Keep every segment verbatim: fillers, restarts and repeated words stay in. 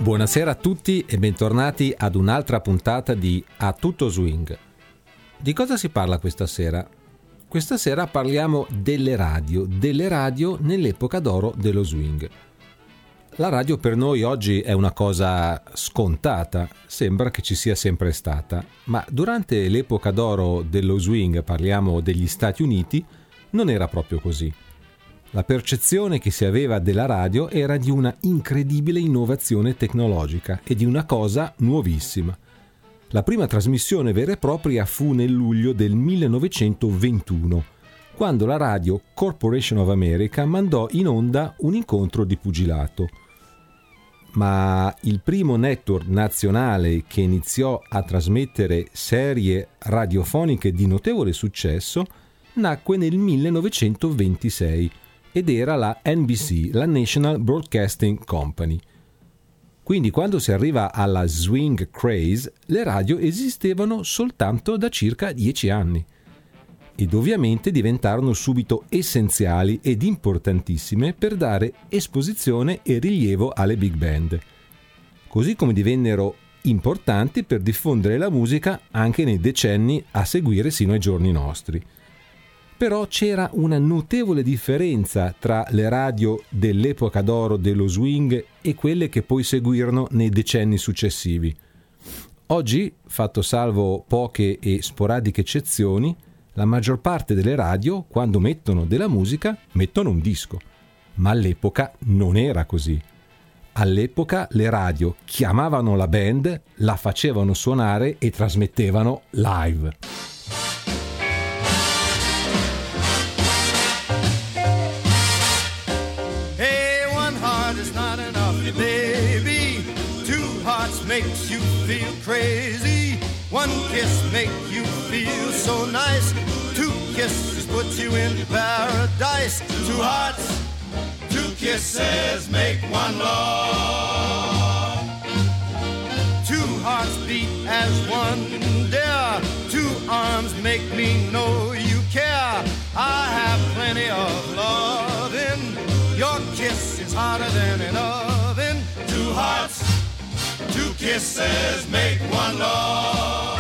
Buonasera a tutti e bentornati ad un'altra puntata di A Tutto Swing. Di cosa si parla questa sera? Questa sera parliamo delle radio, delle radio nell'epoca d'oro dello swing. La radio per noi oggi è una cosa scontata, sembra che ci sia sempre stata, ma durante l'epoca d'oro dello swing, parliamo degli Stati Uniti, non era proprio così. La percezione che si aveva della radio era di una incredibile innovazione tecnologica e di una cosa nuovissima. La prima trasmissione vera e propria fu nel luglio del millenovecentoventuno, quando la Radio Corporation of America mandò in onda un incontro di pugilato. Ma il primo network nazionale che iniziò a trasmettere serie radiofoniche di notevole successo nacque nel millenovecentoventisei ed era la N B C, la National Broadcasting Company. Quindi quando si arriva alla swing craze, le radio esistevano soltanto da circa dieci anni ed ovviamente diventarono subito essenziali ed importantissime per dare esposizione e rilievo alle big band, così come divennero importanti per diffondere la musica anche nei decenni a seguire sino ai giorni nostri. Però c'era una notevole differenza tra le radio dell'epoca d'oro dello swing e quelle che poi seguirono nei decenni successivi. Oggi, fatto salvo poche e sporadiche eccezioni, la maggior parte delle radio, quando mettono della musica, mettono un disco. Ma all'epoca non era così. All'epoca le radio chiamavano la band, la facevano suonare e trasmettevano live. Makes you feel crazy. One kiss makes you feel so nice. Two kisses put you in paradise. Two hearts, two kisses make one love. Two hearts beat as one, dear. Two arms make me know you care. I have plenty of loving. Your kiss is hotter than an oven. Two hearts, two kisses make one love.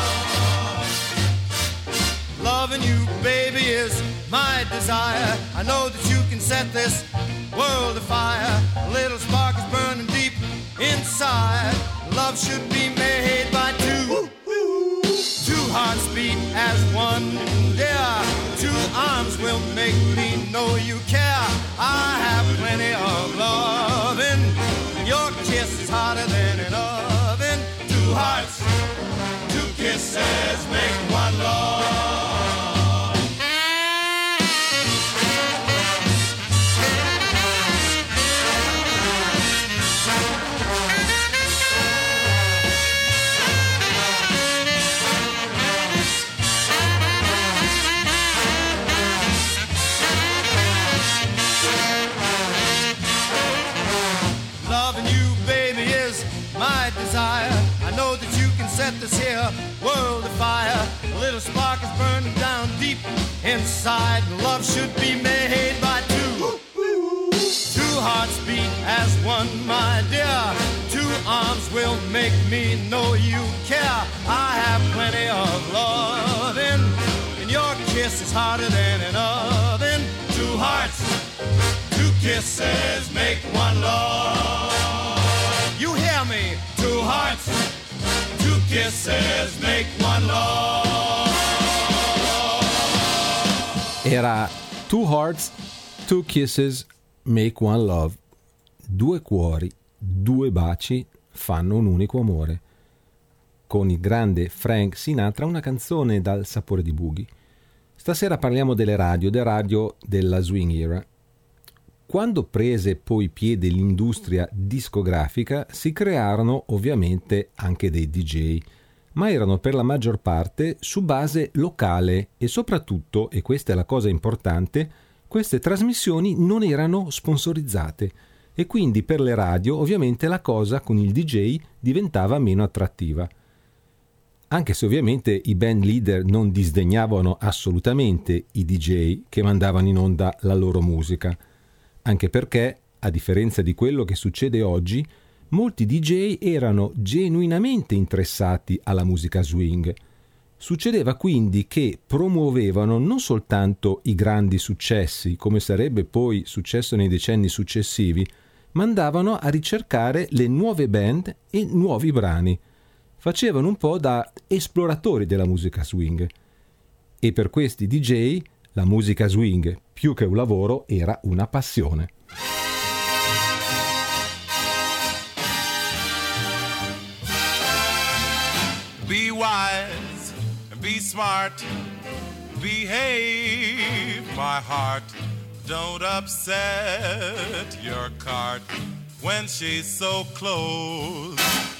Loving you, baby, is my desire. I know that you can set this world afire. A little spark is burning deep inside. Love should be made by two. Two hearts beat as one, dear. Two arms will make me know you care. I have plenty of loving. Your kiss is hotter than an oven. Two hearts, two kisses make one love. I know that you can set this here world afire. A little spark is burning down deep inside. Love should be made by two. Two hearts beat as one, my dear. Two arms will make me know you care. I have plenty of loving, and your kiss is hotter than an oven. Two hearts, two kisses make one love. You hear me? Two hearts, two kisses make one love. Era Two Hearts, Two Kisses Make One Love. Due cuori, due baci fanno un unico amore. Con il grande Frank Sinatra, una canzone dal sapore di boogie. Stasera parliamo delle radio, delle radio della swing era. Quando prese poi piede l'industria discografica si crearono ovviamente anche dei D J, ma erano per la maggior parte su base locale e soprattutto, e questa è la cosa importante, queste trasmissioni non erano sponsorizzate e quindi per le radio ovviamente la cosa con il D J diventava meno attrattiva. Anche se ovviamente i band leader non disdegnavano assolutamente i D J che mandavano in onda la loro musica, anche perché, a differenza di quello che succede oggi, molti D J erano genuinamente interessati alla musica swing. Succedeva quindi che promuovevano non soltanto i grandi successi, come sarebbe poi successo nei decenni successivi, ma andavano a ricercare le nuove band e nuovi brani. Facevano un po' da esploratori della musica swing. E per questi D J la musica swing, più che un lavoro, era una passione. Be wise, be smart, behave, my heart. Don't upset your cart when she's so close.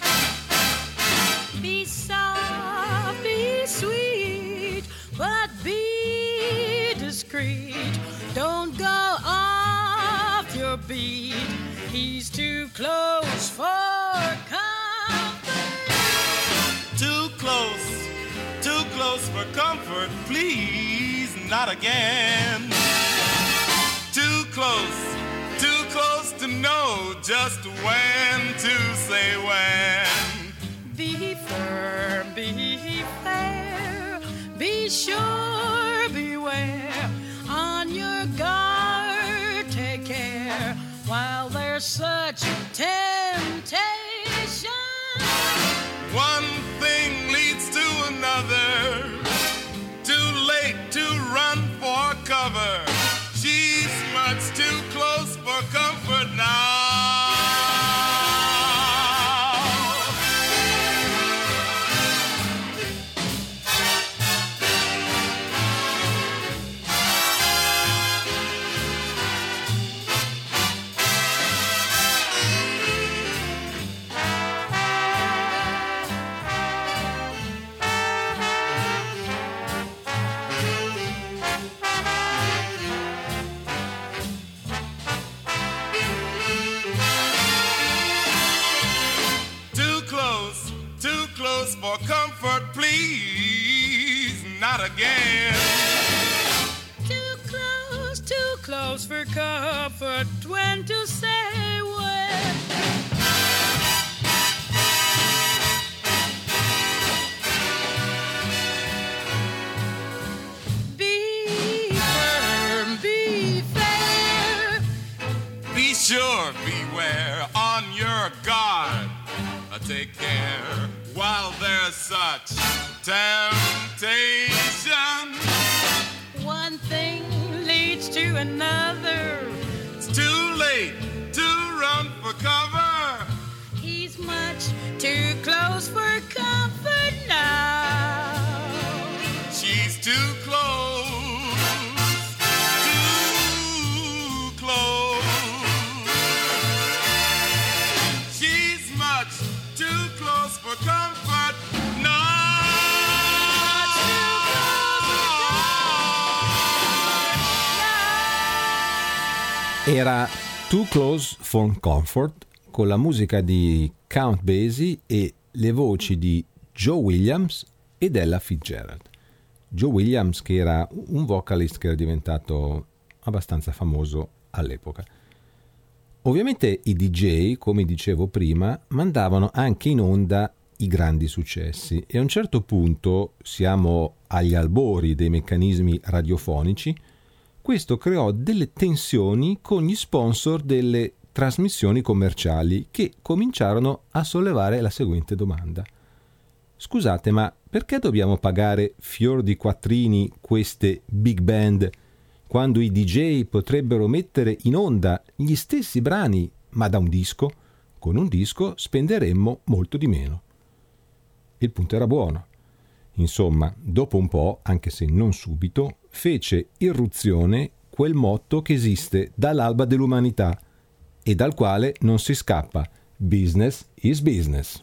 Be soft, be sweet, but be discreet. Don't go off your beat. He's too close for comfort. Too close, too close for comfort, please, not again. Too close, too close to know just when to say when. Be firm, be fair, be sure, beware. On your guard, take care, while there's such temptation. One thing leads to another, too late to run for cover. She's much too close for comfort now. For comfort, please, not again. Too close, too close for comfort, when to say when. Be firm, be fair. Be sure, beware, on your guard. Take care while there's such temptation. One thing leads to another. It's too late to run for cover. He's much too close for comfort now. She's too close, too close. She's much too close for comfort now. Era Too Close for Comfort con la musica di Count Basie e le voci di Joe Williams ed Ella Fitzgerald. Joe Williams, che era un vocalist che era diventato abbastanza famoso all'epoca. Ovviamente i D J, come dicevo prima, mandavano anche in onda i grandi successi e a un certo punto, siamo agli albori dei meccanismi radiofonici, questo creò delle tensioni con gli sponsor delle trasmissioni commerciali che cominciarono a sollevare la seguente domanda. Scusate, ma perché dobbiamo pagare fior di quattrini queste big band quando i D J potrebbero mettere in onda gli stessi brani, ma da un disco? Con un disco spenderemmo molto di meno. Il punto era buono. Insomma, dopo un po', anche se non subito, fece irruzione quel motto che esiste dall'alba dell'umanità e dal quale non si scappa: business is business.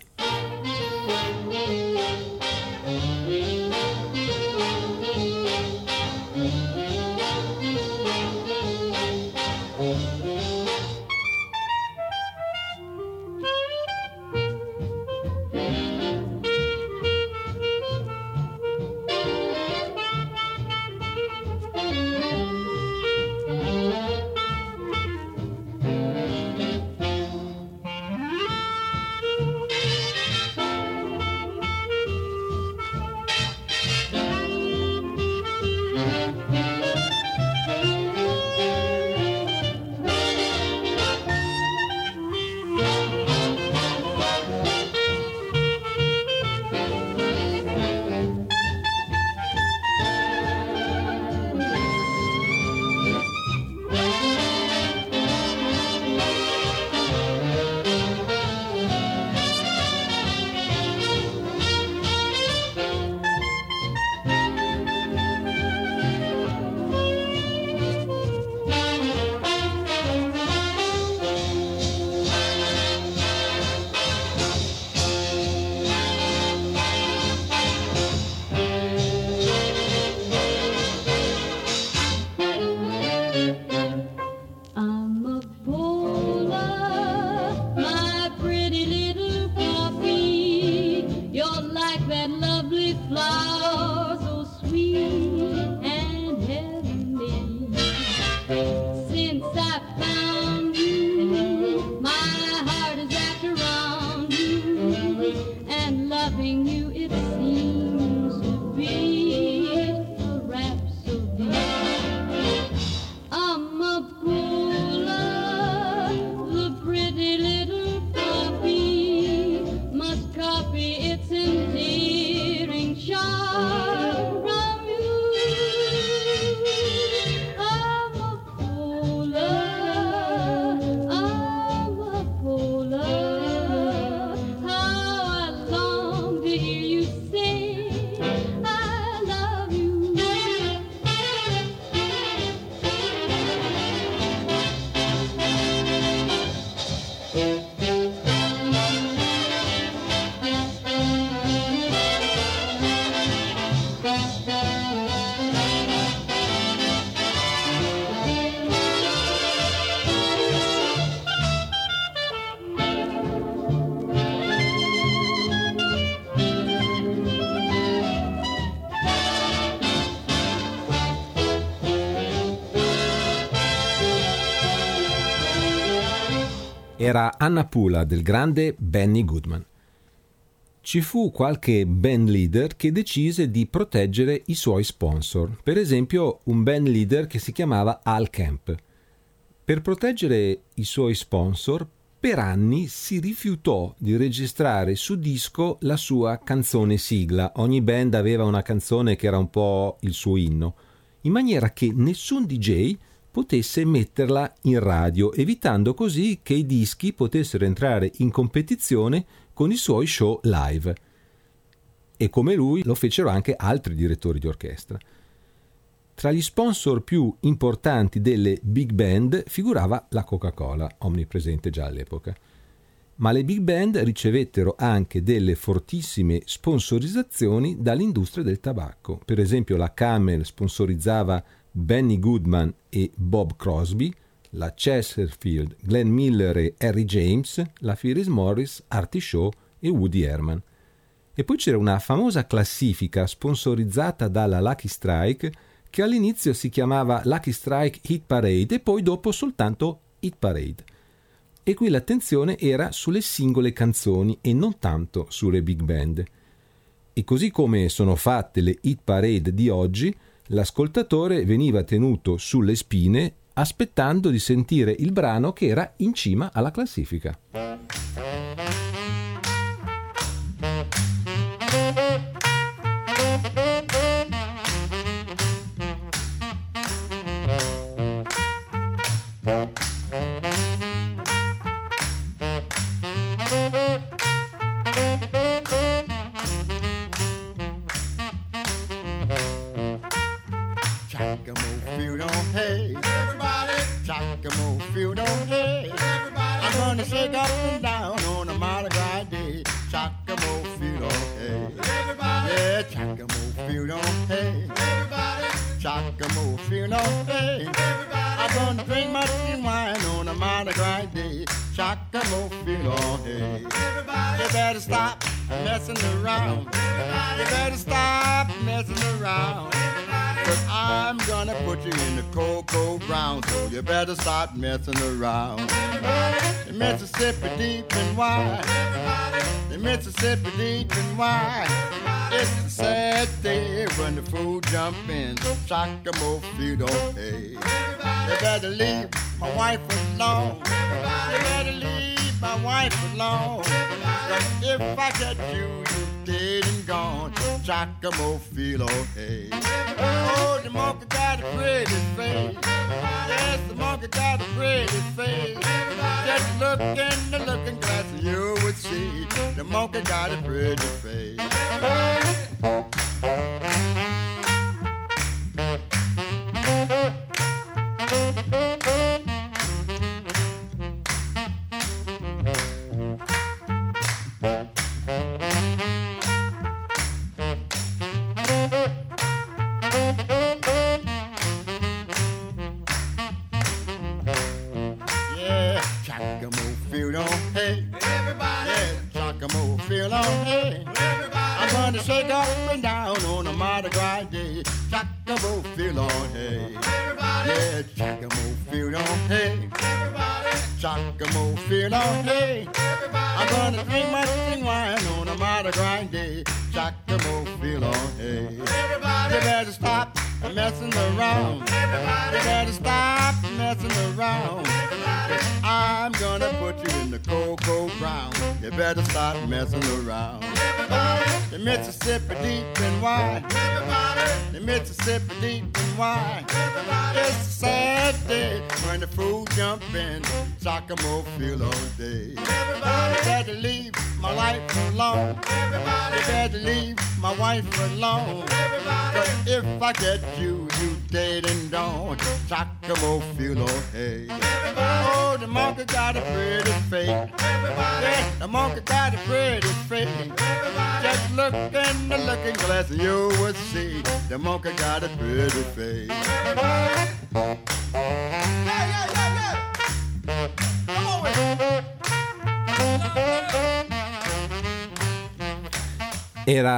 Era Anna Pula del grande Benny Goodman. Ci fu qualche band leader che decise di proteggere i suoi sponsor, per esempio un band leader che si chiamava Al Kemp. Per proteggere i suoi sponsor, per anni si rifiutò di registrare su disco la sua canzone sigla. Ogni band aveva una canzone che era un po' il suo inno, in maniera che nessun D J potesse metterla in radio, evitando così che i dischi potessero entrare in competizione con i suoi show live. E come lui lo fecero anche altri direttori di orchestra. Tra gli sponsor più importanti delle big band figurava la Coca-Cola, omnipresente già all'epoca. Ma le big band ricevettero anche delle fortissime sponsorizzazioni dall'industria del tabacco. Per esempio la Camel sponsorizzava Benny Goodman e Bob Crosby, la Chesterfield, Glenn Miller e Harry James, la Philip Morris, Artie Shaw e Woody Herman. E poi c'era una famosa classifica sponsorizzata dalla Lucky Strike che all'inizio si chiamava Lucky Strike Hit Parade e poi dopo soltanto Hit Parade. E qui l'attenzione era sulle singole canzoni e non tanto sulle big band. E così come sono fatte le Hit Parade di oggi, l'ascoltatore veniva tenuto sulle spine aspettando di sentire il brano che era in cima alla classifica. Stop messing around. The Mississippi deep and wide. The Mississippi deep and wide. It's a sad day when the fool jump in. Shakamo feet don't pay. They better leave my wife alone. They better leave my wife alone. But if I get you, you dead and gone. Shakamo feel okay. Oh, the monkey got a pretty face. Yes, the monkey got a pretty face. Just look in the looking glass and you would see the monkey got a pretty face. Better stop messing around. Everybody. The Mississippi deep and wide. Everybody. The Mississippi deep and wide. Everybody. It's a sad day when the fool jump in. Sacamo feel all day. Everybody. You better leave my life alone. Everybody. You better leave my wife alone. Everybody. But if I get you, you dead and gone. Sacamo feel all day. Oh, the monkey got a pretty face. Everybody. Yeah, the monkey got a pretty face. Everybody. Just look in the looking glass and you would see the monkey got a pretty face. Everybody. Yeah, yeah, yeah, yeah. Come on with it. Era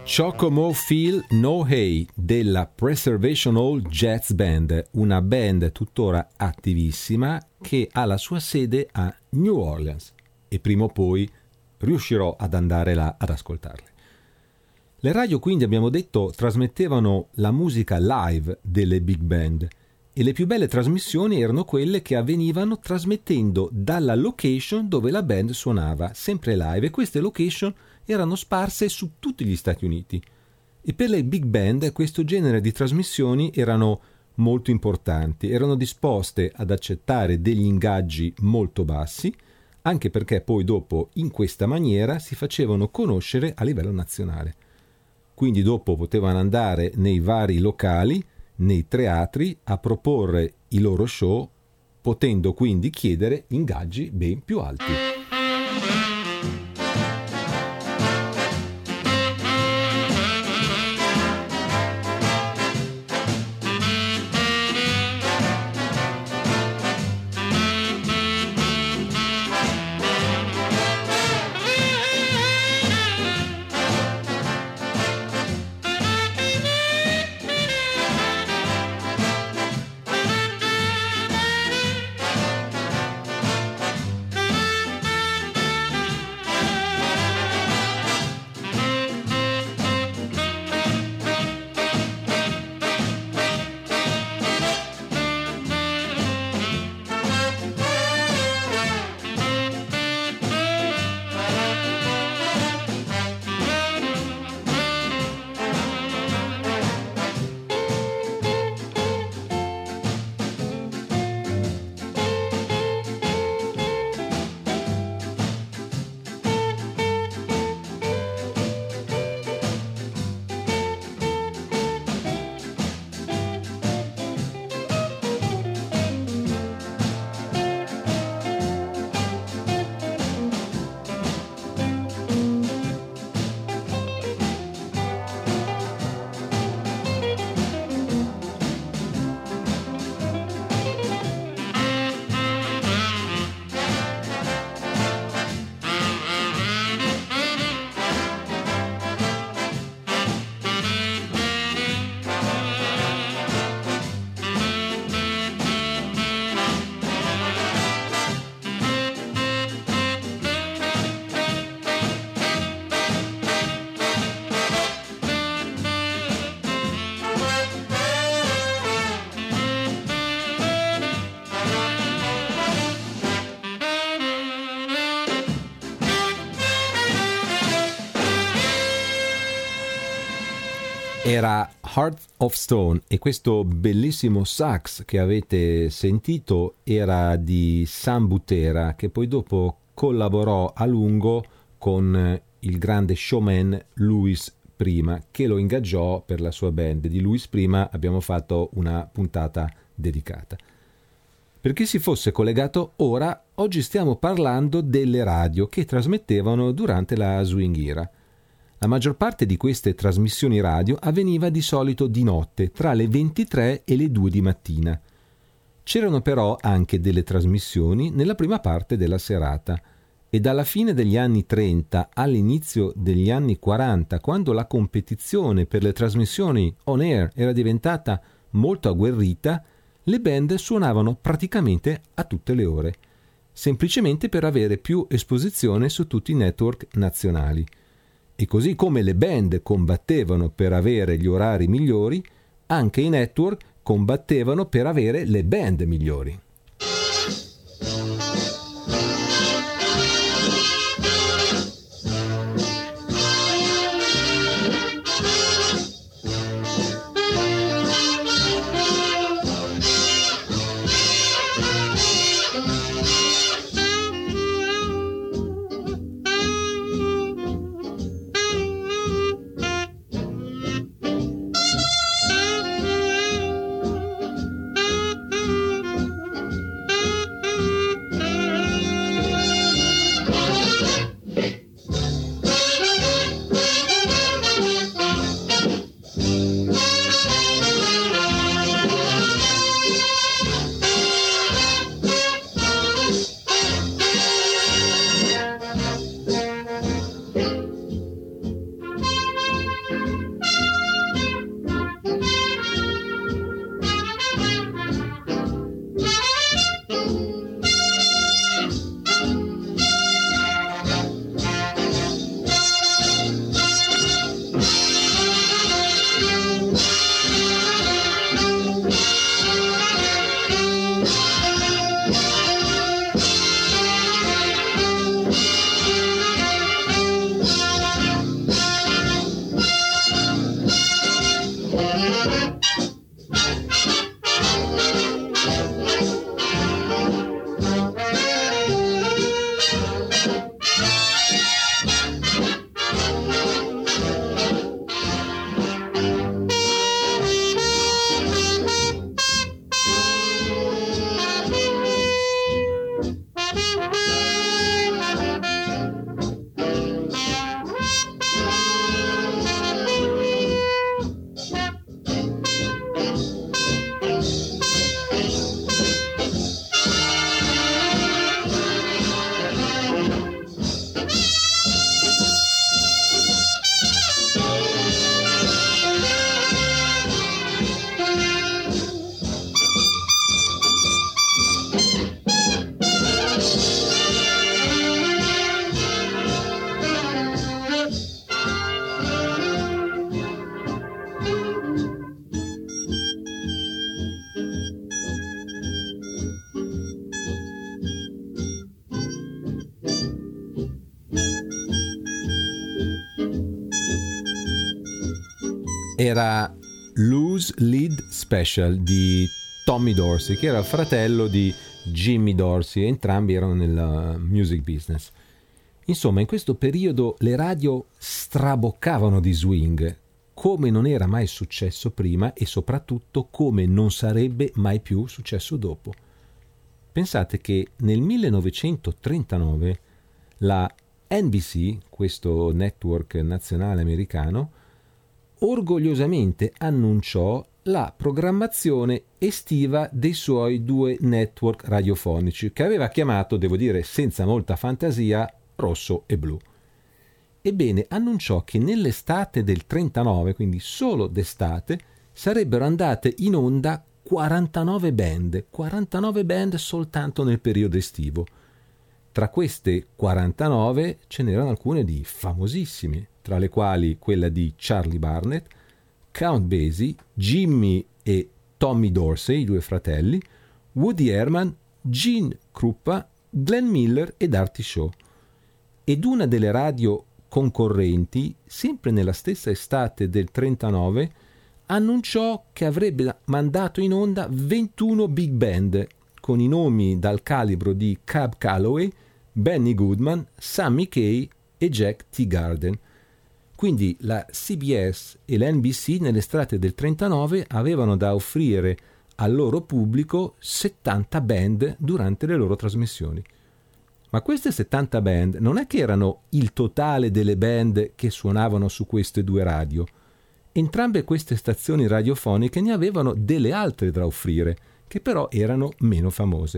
Chocomo Feel No Hay della Preservation Hall Jazz Band, una band tuttora attivissima che ha la sua sede a New Orleans e prima o poi riuscirò ad andare là ad ascoltarle. Le radio, quindi, abbiamo detto, trasmettevano la musica live delle big band e le più belle trasmissioni erano quelle che avvenivano trasmettendo dalla location dove la band suonava, sempre live, e queste location erano sparse su tutti gli Stati Uniti. E per le big band questo genere di trasmissioni erano molto importanti, erano disposte ad accettare degli ingaggi molto bassi, anche perché poi dopo in questa maniera si facevano conoscere a livello nazionale. Quindi dopo potevano andare nei vari locali, nei teatri, a proporre i loro show, potendo quindi chiedere ingaggi ben più alti. Era Heart of Stone e questo bellissimo sax che avete sentito era di Sam Butera, che poi dopo collaborò a lungo con il grande showman Louis Prima, che lo ingaggiò per la sua band. Di Louis Prima abbiamo fatto una puntata dedicata. Per chi si fosse collegato ora, oggi stiamo parlando delle radio che trasmettevano durante la swing era. La maggior parte di queste trasmissioni radio avveniva di solito di notte, tra le ventitré e le due di mattina. C'erano però anche delle trasmissioni nella prima parte della serata e dalla fine degli anni trenta all'inizio degli anni quaranta, quando la competizione per le trasmissioni on air era diventata molto agguerrita, le band suonavano praticamente a tutte le ore, semplicemente per avere più esposizione su tutti i network nazionali. E così come le band combattevano per avere gli orari migliori, anche i network combattevano per avere le band migliori. Era Loose Lead Special di Tommy Dorsey, che era il fratello di Jimmy Dorsey, entrambi erano nel music business. Insomma, in questo periodo le radio straboccavano di swing, come non era mai successo prima e soprattutto come non sarebbe mai più successo dopo. Pensate che nel millenovecentotrentanove la N B C, questo network nazionale americano, orgogliosamente annunciò la programmazione estiva dei suoi due network radiofonici, che aveva chiamato, devo dire senza molta fantasia, Rosso e Blu. Ebbene, annunciò che nell'estate del trentanove, quindi solo d'estate, sarebbero andate in onda quarantanove band, quarantanove band soltanto nel periodo estivo. Tra queste quarantanove ce n'erano alcune di famosissime, tra le quali quella di Charlie Barnett, Count Basie, Jimmy e Tommy Dorsey, i due fratelli, Woody Herman, Gene Krupa, Glenn Miller ed Artie Shaw. Ed una delle radio concorrenti, sempre nella stessa estate del trentanove, annunciò che avrebbe mandato in onda ventuno big band, con i nomi dal calibro di Cab Calloway, Benny Goodman, Sammy Kaye e Jack Teagarden. Quindi la C B S e l'N B C nell'estate del trentanove avevano da offrire al loro pubblico settanta band durante le loro trasmissioni. Ma queste settanta band non è che erano il totale delle band che suonavano su queste due radio. Entrambe queste stazioni radiofoniche ne avevano delle altre da offrire, che però erano meno famose.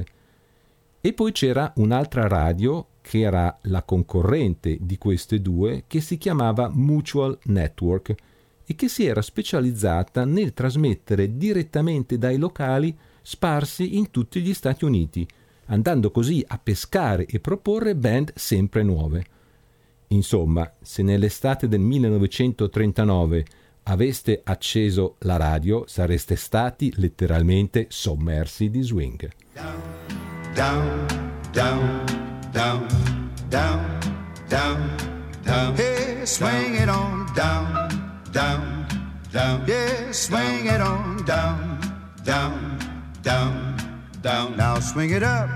E poi c'era un'altra radio che era la concorrente di queste due, che si chiamava Mutual Network e che si era specializzata nel trasmettere direttamente dai locali sparsi in tutti gli Stati Uniti, andando così a pescare e proporre band sempre nuove. Insomma, se nell'estate del millenovecentotrentanove aveste acceso la radio, sareste stati letteralmente sommersi di swing. Down, down, down, down, down, down, down. Hey, swing it on down, down, down. Yeah, swing it on down, down, down, down. Now swing it up,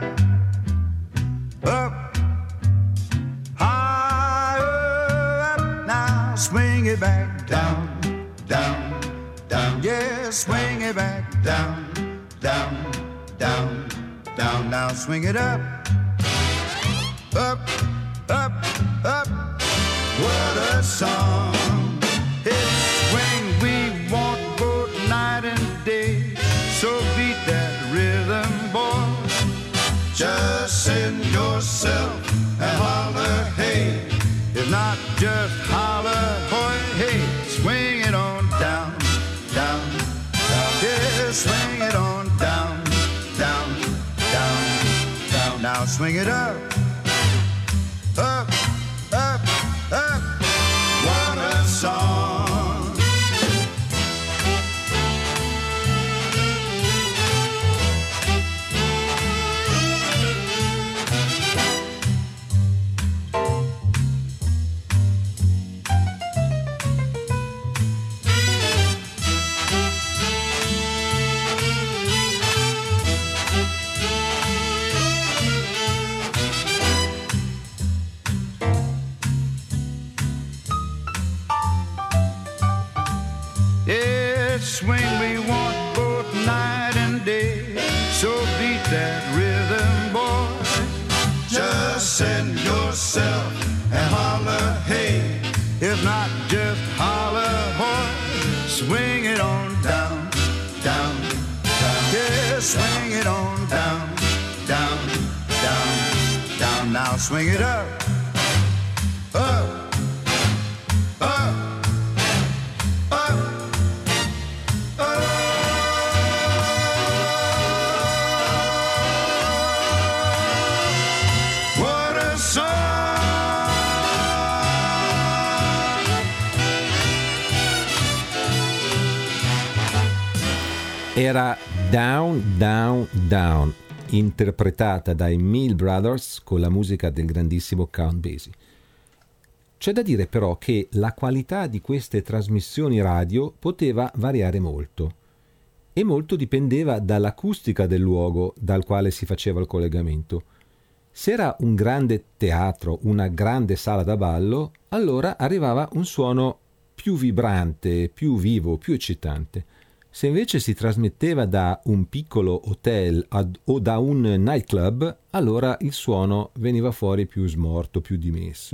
up, higher up. Now swing it back down, down, down. Yeah, swing it back down, down, down, down. Now swing it up. Up, up, up, what a song. It's swing we want both night and day. So beat that rhythm, boy. Just send yourself and holler, hey. If not, just holler, boy, hey. Swing it on down, down, down. Yeah, swing it on down, down, down. Now swing it up, up, up, up. What a song. Swing we want both night and day. So beat that rhythm, boy. Just send yourself and holler, hey. If not, just holler, boy. Swing it on down, down, down. Yeah, swing it on down, down, down, down. Now swing it up, up, up. Era Down, Down, Down, interpretata dai Mill Brothers con la musica del grandissimo Count Basie. C'è da dire però che la qualità di queste trasmissioni radio poteva variare molto, e molto dipendeva dall'acustica del luogo dal quale si faceva il collegamento. Se era un grande teatro, una grande sala da ballo, allora arrivava un suono più vibrante, più vivo, più eccitante. Se invece si trasmetteva da un piccolo hotel ad, o da un nightclub, allora il suono veniva fuori più smorto, più dimesso.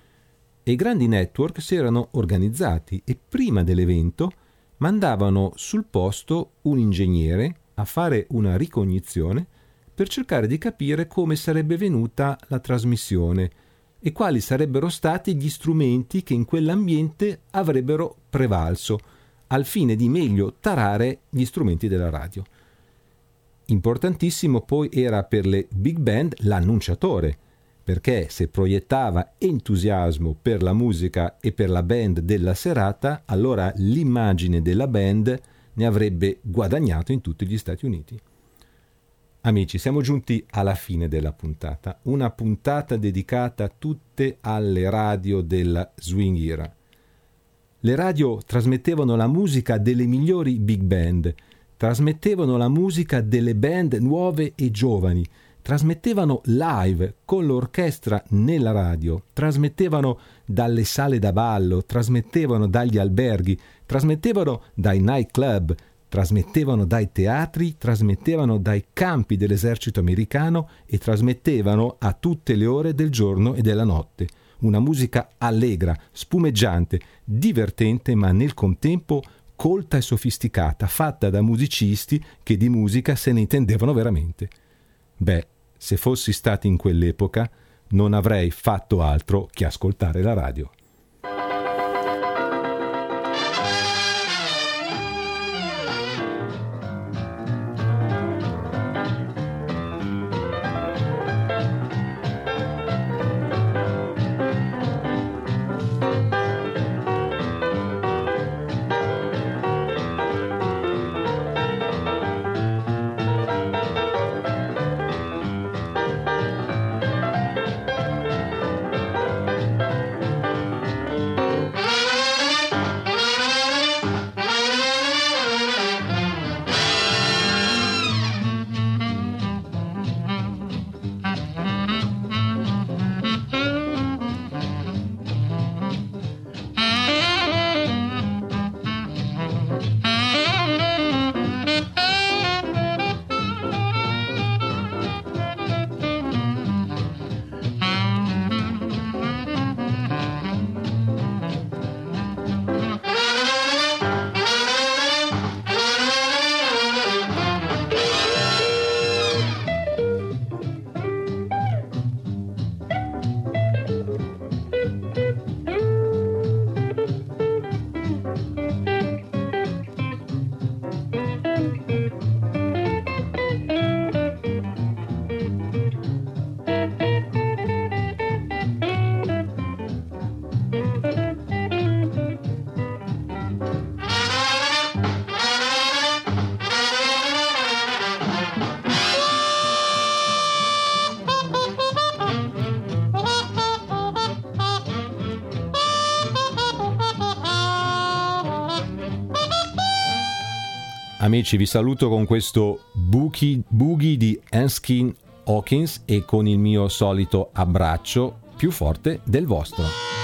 E i grandi network si erano organizzati e prima dell'evento mandavano sul posto un ingegnere a fare una ricognizione per cercare di capire come sarebbe venuta la trasmissione e quali sarebbero stati gli strumenti che in quell'ambiente avrebbero prevalso, al fine di meglio tarare gli strumenti della radio. Importantissimo poi era per le big band l'annunciatore, perché se proiettava entusiasmo per la musica e per la band della serata, allora l'immagine della band ne avrebbe guadagnato in tutti gli Stati Uniti. Amici, siamo giunti alla fine della puntata, una puntata dedicata tutte alle radio della Swing Era. Le radio trasmettevano la musica delle migliori big band, trasmettevano la musica delle band nuove e giovani, trasmettevano live con l'orchestra nella radio, trasmettevano dalle sale da ballo, trasmettevano dagli alberghi, trasmettevano dai nightclub, trasmettevano dai teatri, trasmettevano dai campi dell'esercito americano e trasmettevano a tutte le ore del giorno e della notte. Una musica allegra, spumeggiante, divertente, ma nel contempo colta e sofisticata, fatta da musicisti che di musica se ne intendevano veramente. Beh, se fossi stato in quell'epoca, non avrei fatto altro che ascoltare la radio. Amici, vi saluto con questo Boogie, Boogie di Erskine Hawkins e con il mio solito abbraccio più forte del vostro.